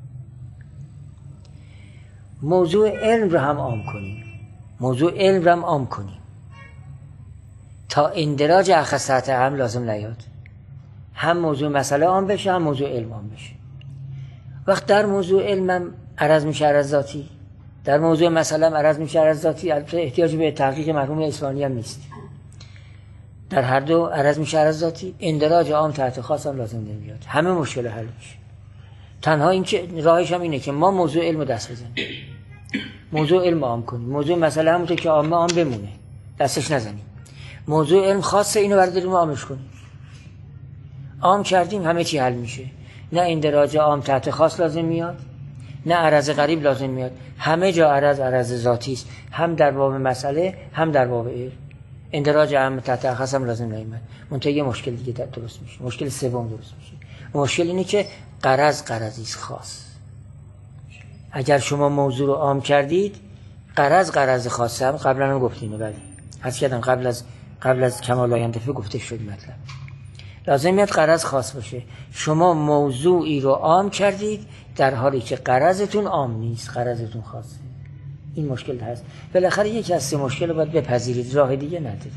موضوع علم رو هم عام کنیم، موضوع علم رو هم عام کنیم تا اندراج اخص هم لازم نیاد، هم موضوع مسئله عام بشه هم موضوع علم عام بشه. وقت در موضوع علم هم عرض میشه عرض ذاتی، در موضوع مسئله هم عرض میشه عرض ذاتی. البته احتیاج به تحقیق مرحوم اصفهانی هم نیست، در هر دو عرض میشه عرض ذاتی. اندراج عام تحت خاص هم لازم نمیاد، همه مشکل حل میشه. تنها این که راهش هم اینه که ما موضوع علم رو دست بزنیم، موضوع علم عام کنیم، موضوع مسئله همونطور که عامه عام بمونه دستش نزنیم. موضوع علم خاصه، اینو برداریم عامش کنیم. عام کردیم همه چی حل میشه، نه اندراج عام تحت خاص لازم میاد نه عرض قریب لازم میاد، همه جا عرض عرض ذاتی است، هم در باب مسئله هم در باب علم. اندراج عام تحت خاص هم لازم نمیاد. منتها یه مشکل دیگه درست میشه، مشکل سوم درست میشه. مشکل اینه که غرض غرضی است خاص. اگر شما موضوع رو عام کردید، غرض غرض خاصه هم قبلا هم گفتیم، ولی حس کردم قبل از قبل از کمال آینده گفته شد مطلب. لازم میاد غرض خاص باشه. شما موضوعی رو عام کردید در حالی که غرضتون عام نیست، غرضتون خاصه. این مشکل هست. بالاخره یکی از سه مشکل رو باید بپذیرید، راه دیگه ندارید.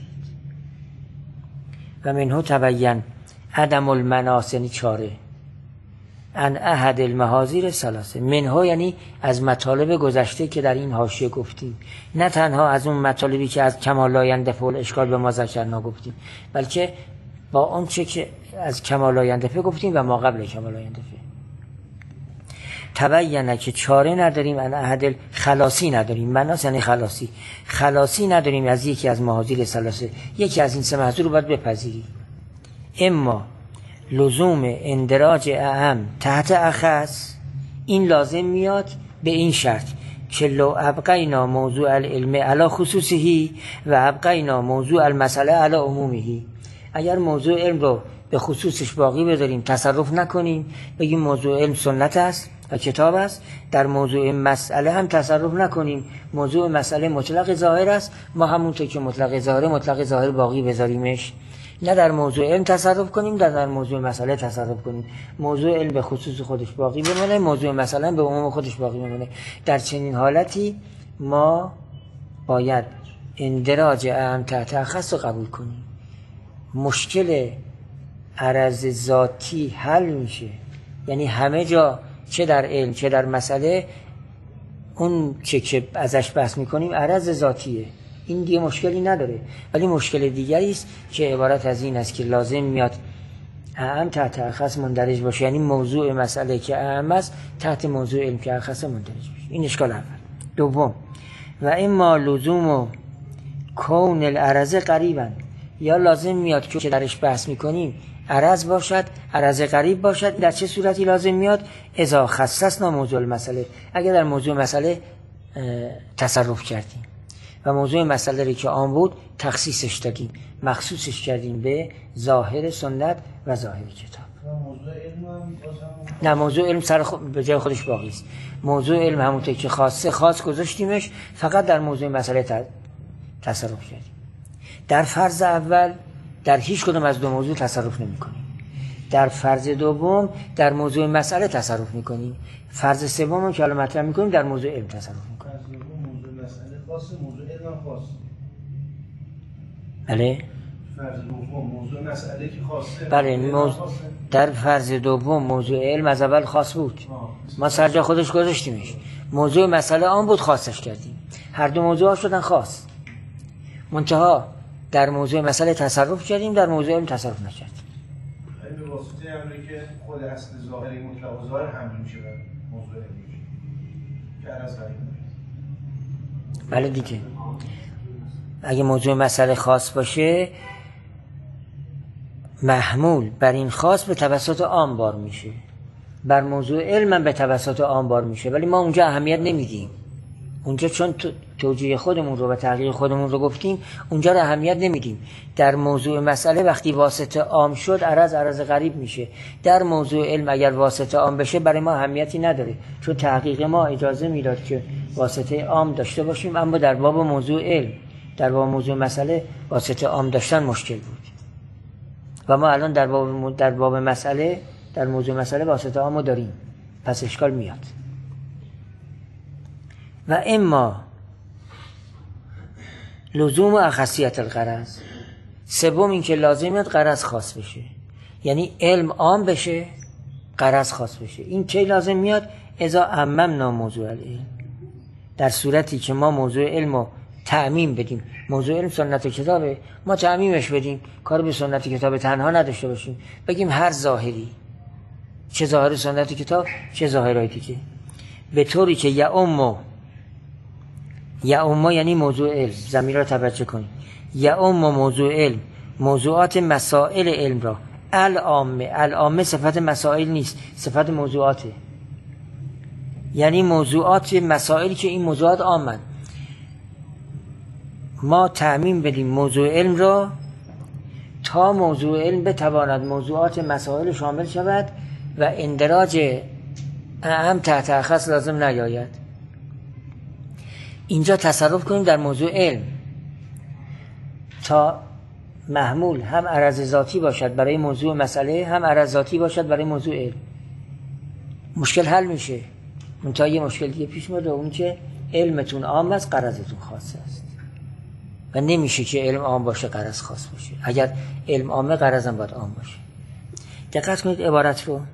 و منه تبین عدم المناس، یعنی چاره، ان احد المحاذیر ثلاثه. منه یعنی از مطالب گذشته که در این حاشیه گفتیم، نه تنها از اون مطالبی که از کمال آینده فول اشکال به ما ذکرنا گفتیم، بلکه با اون چه که از کمال آینده گفتیم و ما قبل کمال آینده. تبینه که چاره نداریم، ان احد خلاصی نداریم، مناس یعنی خلاصی، خلاصی نداریم از یکی از محاذیر ثلاثه، یکی از این سه محذور رو باید بپذیری. اما لزوم اندراج اعم تحت اخص، این لازم میاد به این شرط که لو ابقینا موضوع العلم علی خصوصه و ابقینا موضوع المسئله علی عمومه، اگر موضوع علم رو به خصوصش باقی بذاریم، تصرف نکنیم، بگیم موضوع علم سنت است و کتاب است، در موضوع مسئله هم تصرف نکنیم، موضوع مسئله مطلق ظاهر است، ما همونطور که مطلق ظاهر مطلق ظاهر باقی بذاریمش، نه در موضوع علم تصرف کنیم، در در موضوع مسئله تصرف کنیم، موضوع علم به خصوص خودش باقی بمونه، موضوع مسئله به عموم خودش باقی بمونه. در چنین حالتی ما باید اندراج اعم تحت اخص رو قبول کنیم. مشکل عرض ذاتی حل میشه، یعنی همه جا چه در علم چه در مسئله اون چه که ازش بحث میکنیم عرض ذاتیه، این دیگه مشکلی نداره. ولی مشکل دیگری است که عبارت از این است که لازم میاد اعم تحت اخص مندرج باشه، یعنی موضوع مسئله که اعم است تحت موضوع علم که اخص مندرج باشه. این اشکال اول. دوم، و اما لزوم و کون العرض قریبا، یا لازم میاد که درش بحث میکنیم عرض باشد، عرض قریب باشد. در چه صورتی لازم میاد؟ اذا خصصنا موضوع المسئله، اگر در موضوع مسئله تصرف کردیم و موضوع مسئله رو که آن بود تخصیصش دادیم، مخصوصش کردیم به ظاهر سنت و ظاهر کتاب. موضوع علم هم نه، موضوع علم سر خود به جای خودش باقی است. موضوع علم همونطور که خاصه خاص گذاشتیمش، فقط در موضوع مسئله تصرف کردیم. در فرض اول در هیچ کدوم از دو موضوع تصرف نمی کنیم. در فرض دوم در موضوع مسئله تصرف می کنیم. فرض سوم که حالا مطرح می کنیم در موضوع علم تصرف می کنیم. فرض دوم موضوع مسئله خاصه، موضوع علم خاص. بله. فرض دوم موضوع مسئله که خاصه. بله، موضوع در فرض دوم موضوع علم از اول خاص بود. ما سر جا خودش گذاشتیمش. موضوع مسئله آن بود، خاصش کردیم. هر دو موضوع ها شدن خاص. منتها در موضوع مسئله تصرف کردیم، در موضوع علم تصرف نکردیم. این به واسطه امری که خود اصل ظاهری مطلق و ظاهر حمل میشه بر موضوع علمی که عرض قریب میشه. بله دیگه، اگه موضوع مسئله خاص باشه محمول بر این خاص به توسط عام بار میشه، بر موضوع علم هم به توسط عام بار میشه، ولی ما اونجا اهمیت نمیدیم. اونجا چون توجیه خودمون رو و تغییر خودمون رو گفتیم، اونجا رو اهمیت نمیدیم. در موضوع مسئله وقتی واسطه عام شد عرض عرض غریب میشه. در موضوع علم اگر واسطه عام بشه برای ما اهمیتی نداره، چون تحقیق ما اجازه میداد که واسطه عام داشته باشیم. اما در باب موضوع علم، در باب موضوع مسئله واسطه عام داشتن مشکل بود و ما الان در باب در باب مسئله در موضوع مسئله واسطه عامو داریم، پس اشکال میاد. و اما لزوم و اخصیت الغرض، سوم این که لازمیت غرض خاص بشه، یعنی علم عام بشه غرض خاص بشه. این چه لازم میاد؟ اذا عممنا موضوع العلم، در صورتی که ما موضوع علم رو تعمیم بدیم. موضوع علم سنت کتابه، ما تعمیمش بدیم، کار به سنت کتاب تنها نداشته باشیم، بگیم هر ظاهری، چه ظاهر سنت کتاب چه ظاهرهای دیگه، به طوری که یعم یعم یعنی موضوع علم، ضمیر را توجه کنید، یعم موضوع علم موضوعات مسائل علم را، العامه، العامه صفت مسائل نیست، صفت موضوعاته، یعنی موضوعات مسائلی که این موضوعات عامن. ما تعمیم بدیم موضوع علم را تا موضوع علم بتواند موضوعات مسائل شامل شود و اندراج اعم تحت اخص لازم نیاید. اینجا تصرف کنیم در موضوع علم تا محمول هم عرض ذاتی باشد برای موضوع مسئله، هم عرض ذاتی باشد برای موضوع علم. مشکل حل میشه. منتها یه مشکل دیگه پیش میاد، اون که علمتون عام است غرضتون خاص است و نمیشه که علم عام باشه غرض خاص باشه. اگر علم عامه غرض هم باید عام باشه. دقت کنید عبارت رو،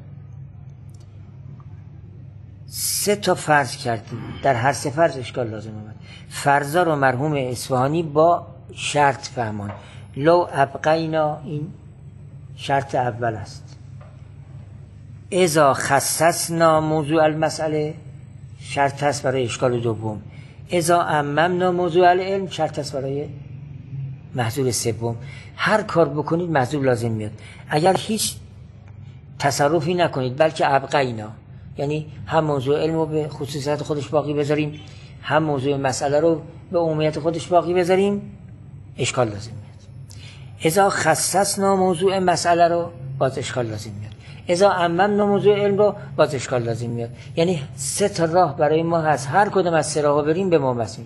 سه تا فرض کردیم، در هر سه فرض اشکال لازم اومد. فرضا رو مرحوم اصفهانی با شرط فهمان. لو ابقینا، این شرط اول است. اذا خصصنا موضوع المسئله شرط است برای اشکال دوم، اذا عممنا موضوع العلم شرط است برای محذور سوم. هر کار بکنید محذور لازم میاد. اگر هیچ تصرفی نکنید بلکه ابقینا، یعنی هم موضوع علم رو به خصوصیت خودش باقی بذاریم، هم موضوع مسئله رو به عمومیت خودش باقی بذاریم، اشکال لازم میاد. اذا خصصنا موضوع مسئله رو باز اشکال لازم میاد. اذا عممنا موضوع علم رو باز اشکال لازم میاد. یعنی سه تا راه برای ما هست، هر کدوم از سه راه بریم به ما میرسیم.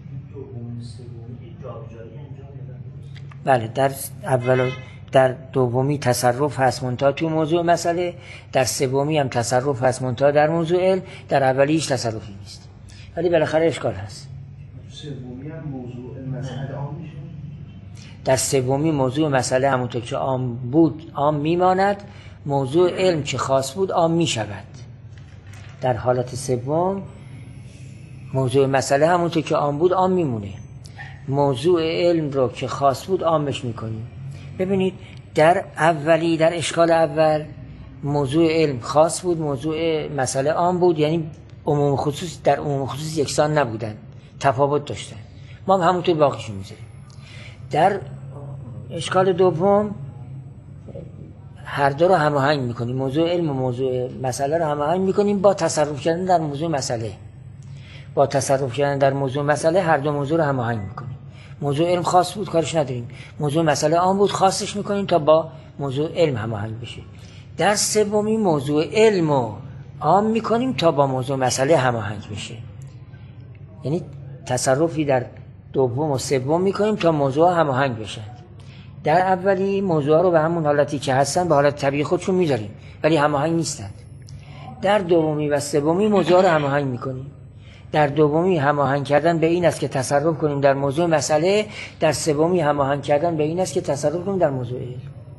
بله، در اول در دومی تصرف هست منتها تو موضوع مسئله، در سومی هم تصرف هست منتها در موضوع علم، در اولی هیچ تصرفی نیست ولی بالاخره اشکال هست. سومی هم موضوع مسئله عام میشه. در سومی موضوع مسئله همونطور که عام بود عام میماند، موضوع علم که خاص بود عام میشود. در حالت سوم موضوع مسئله همونطور که عام بود عام میمونه، موضوع علم رو که خاص بود عامش میکنیم. ببینید در اولی در اشکال اول موضوع علم خاص بود، موضوع مسئله عام بود، یعنی عموم خصوص در عموم خصوص یکسان نبودن، تفاوت داشتن، ما هم همونطور باقیشون میذاریم. در اشکال دوم هر دو رو هماهنگ میکنیم، موضوع علم و موضوع مسئله رو هماهنگ میکنیم با تصرف کردن در موضوع مسئله. با تصرف کردن در موضوع مسئله هر دو موضوع رو هماهنگ میکنیم. موضوع علم خاص بود کارش نداریم، موضوع مسئله عام بود خاصش میکنیم تا با موضوع علم هماهنگ بشه. در سومی موضوع علم رو عام میکنیم تا با موضوع مسئله هماهنگ بشه. یعنی تصرفی در دوم و سوم میکنیم تا موضوع هماهنگ بشن. در اولی موضوع رو به همون حالتی که هستن به حالت طبیعی خودشون میذاریم ولی هماهنگ نیستند. در دومی و سومی موضوع رو هماهنگ میکنیم. در دومی هماهنگ کردن به این است که تصرف کنیم در موضوع مسئله، در سومی هماهنگ کردن به این است که تصرف کنیم در موضوع علم.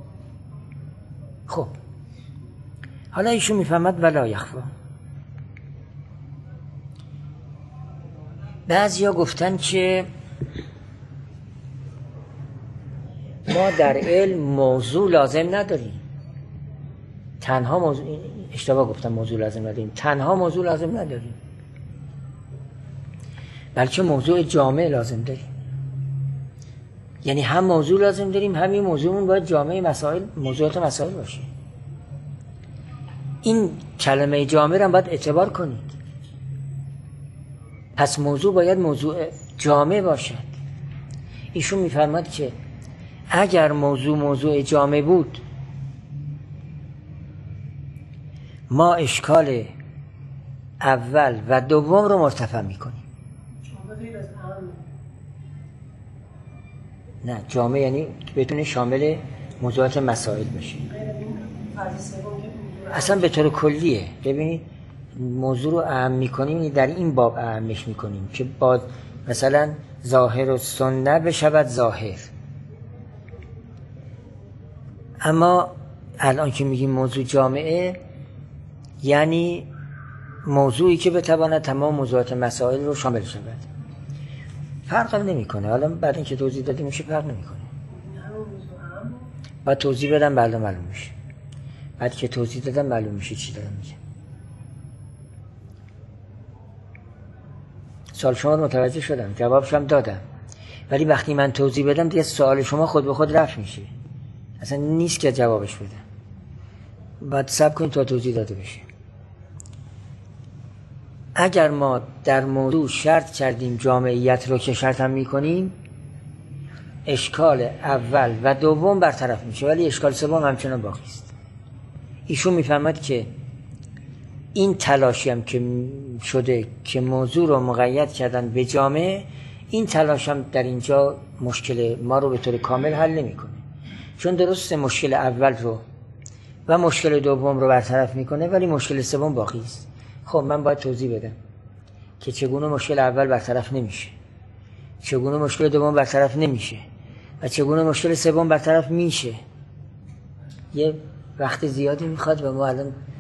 خب حالا ایشون میفهمد ولا یخفا. بعضیا گفتن که ما در علم موضوع لازم نداریم، تنها موضوع، اشتباه گفتم، موضوع لازم نداریم، تنها موضوع لازم نداریم بلکه موضوع جامع لازم داریم. یعنی هم موضوع لازم داریم، همین موضوعمون باید جامع مسائل موضوعات مسائل باشه. این کلمه جامع رو باید اعتبار کنید. پس موضوع باید موضوع جامع باشد. ایشون میفرماد که اگر موضوع موضوع جامع بود ما اشکال اول و دوم رو مرتفع میکنیم. نه، جامع یعنی بتونه شامل موضوعات مسائل بشه. اصلا به طور کلیه. ببینید موضوع رو اهم میکنیم، در این باب اهمش میکنیم که با مثلا ظاهر و سنت بشود ظاهر. اما الان که میگیم موضوع جامعه یعنی موضوعی که بتواند تمام موضوعات مسائل رو شامل شود. فرق نمیکنه. حالا بعد اینکه توضیح دادیم میشه فرق نمیکنه. بعد توضیح بدم بعد معلوم میشه. بعد که توضیح دادم معلوم میشه چی دارم میگم. سوال شما رو متوجه شدم، جوابش هم دادم، ولی وقتی من توضیح بدم دیگه سوال شما خود به خود رفع میشه، اصلا نیست که جوابش بدم. بعد صبر کنید تا توضیح داده بشه. اگر ما در موضوع شرط کردیم جامعیت رو که شرط هم میکنیم، اشکال اول و دوم برطرف میشه ولی اشکال سوم همچنان باقی است. ایشون میفهمد که این تلاشی هم که شده که موضوع رو مقید کردن به جامعه، این تلاش هم در اینجا مشکل ما رو به طور کامل حل نمیکنه، چون درسته مشکل اول رو و مشکل دوم رو برطرف میکنه ولی مشکل سوم باقی است. خب من باید توضیح بدم که چگونه مشکل اول برطرف نمیشه، چگونه مشکل دوم برطرف نمیشه و چگونه مشکل سوم برطرف میشه. یه وقت زیادی میخواد و ما الان